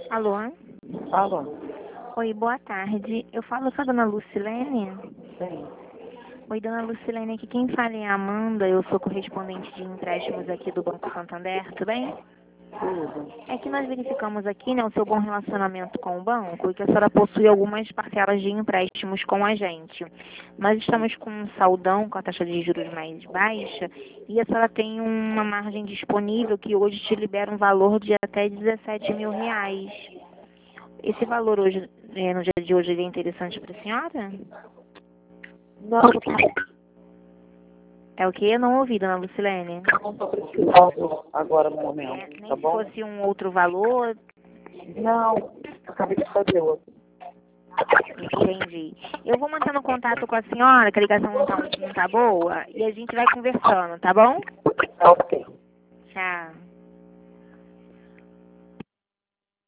Alô? Alô? Oi, boa tarde. Eu falo com a dona Lucilene? Sim. Oi, dona Lucilene, aqui quem fala é a Amanda, eu sou correspondente de empréstimos aqui do Banco Santander, tudo bem? Tudo. É que nós verificamos aqui, né, o seu bom relacionamento com o banco e que a senhora possui algumas parcelas de empréstimos com a gente. Nós estamos com um saldão com a taxa de juros mais baixa e a senhora tem uma margem disponível que hoje te libera um valor de até 17 mil reais. Esse valor hoje, no dia de hoje, ele é interessante para a senhora? Não, É o que? Eu não ouvi, dona Lucilene. não estou precisando agora no momento, Nem tá se bom? fosse um outro valor, Não, eu acabei de fazer outro. entendi. Eu vou mantendo contato com a senhora, que a ligação não tá boa, e a gente vai conversando, tá bom? Tá ok. Tchau.